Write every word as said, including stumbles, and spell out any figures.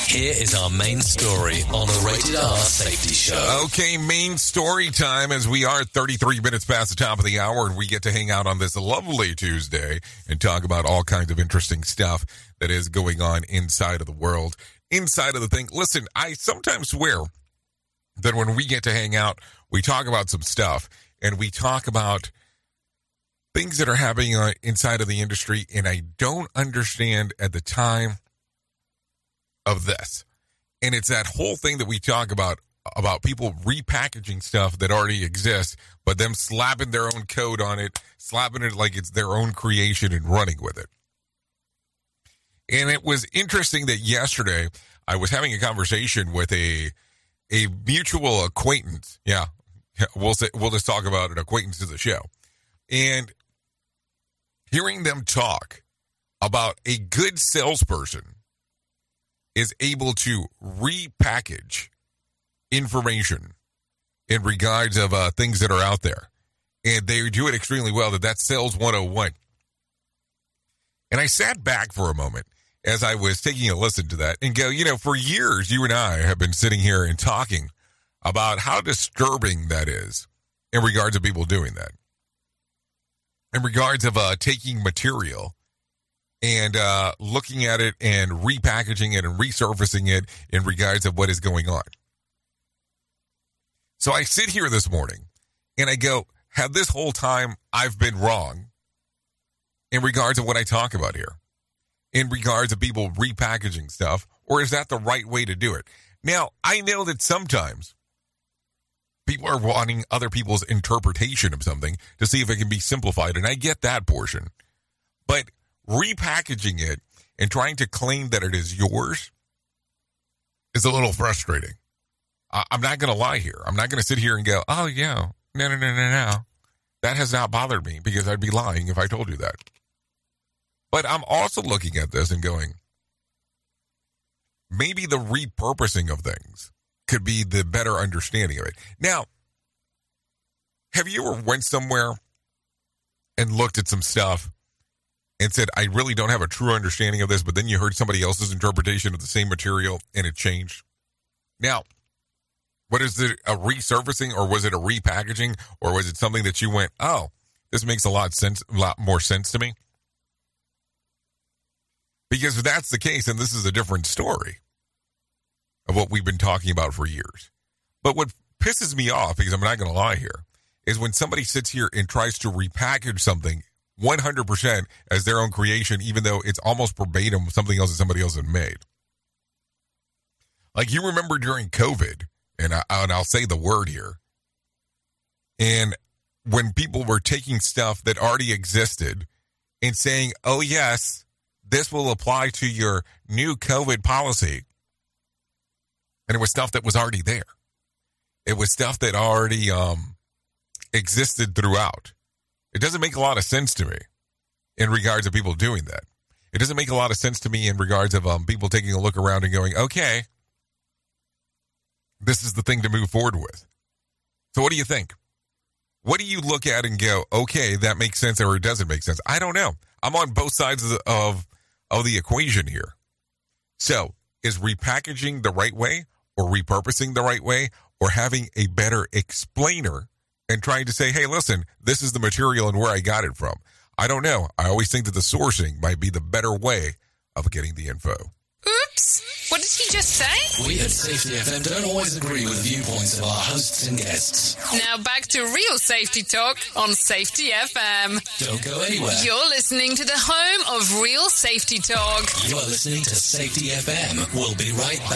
Here is our main story on the Rated R Safety Show. Okay, main story time as we are thirty-three minutes past the top of the hour, and we get to hang out on this lovely Tuesday and talk about all kinds of interesting stuff that is going on inside of the world, inside of the thing. Listen, I sometimes swear that when we get to hang out, we talk about some stuff, and we talk about things that are happening uh, inside of the industry, and I don't understand at the time of this. And it's that whole thing that we talk about, about people repackaging stuff that already exists, but them slapping their own code on it, slapping it like it's their own creation and running with it. And it was interesting that yesterday I was having a conversation with a a mutual acquaintance. Yeah, we'll say, we'll just talk about an acquaintance of the show. And hearing them talk about a good salesperson is able to repackage information in regards of uh, things that are out there. And they do it extremely well. That that's Sales one oh one. And I sat back for a moment as I was taking a listen to that and go, you know, for years, you and I have been sitting here and talking about how disturbing that is in regards of people doing that. In regards of uh, taking material and uh, looking at it and repackaging it and resurfacing it in regards of what is going on. So I sit here this morning and I go, have this whole time I've been wrong in regards of what I talk about here, in regards of people repackaging stuff, or is that the right way to do it? Now, I know that sometimes people are wanting other people's interpretation of something to see if it can be simplified, and I get that portion. But repackaging it and trying to claim that it is yours is a little frustrating. I- I'm not going to lie here. I'm not going to sit here and go, oh, yeah, no, no, no, no, no. That has not bothered me because I'd be lying if I told you that. But I'm also looking at this and going, maybe the repurposing of things could be the better understanding of it. Now, have you ever went somewhere and looked at some stuff and said, I really don't have a true understanding of this, but then you heard somebody else's interpretation of the same material and it changed? Now, what is it, a resurfacing, or was it a repackaging, or was it something that you went, oh, this makes a lot sense, a lot more sense to me? Because if that's the case, then this is a different story of what we've been talking about for years. But what pisses me off, because I'm not going to lie here, is when somebody sits here and tries to repackage something one hundred percent as their own creation, even though it's almost verbatim something else that somebody else had made. Like, you remember during COVID, and, I, and I'll say the word here, and when people were taking stuff that already existed and saying, oh, yes, this will apply to your new COVID policy. And it was stuff that was already there. It was stuff that already um, existed throughout. It doesn't make a lot of sense to me in regards of people doing that. It doesn't make a lot of sense to me in regards of um, people taking a look around and going, okay, this is the thing to move forward with. So what do you think? What do you look at and go, okay, that makes sense, or it doesn't make sense? I don't know. I'm on both sides of the, of, of the equation here. So is repackaging the right way, or repurposing the right way, or having a better explainer and trying to say, hey, listen, this is the material and where I got it from? I don't know. I always think that the sourcing might be the better way of getting the info. Oops. What did he just say? We at Safety F M don't always agree with viewpoints of our hosts and guests. Now back to real safety talk on Safety F M. Don't go anywhere. You're listening to the home of real safety talk. You're listening to Safety F M. We'll be right back.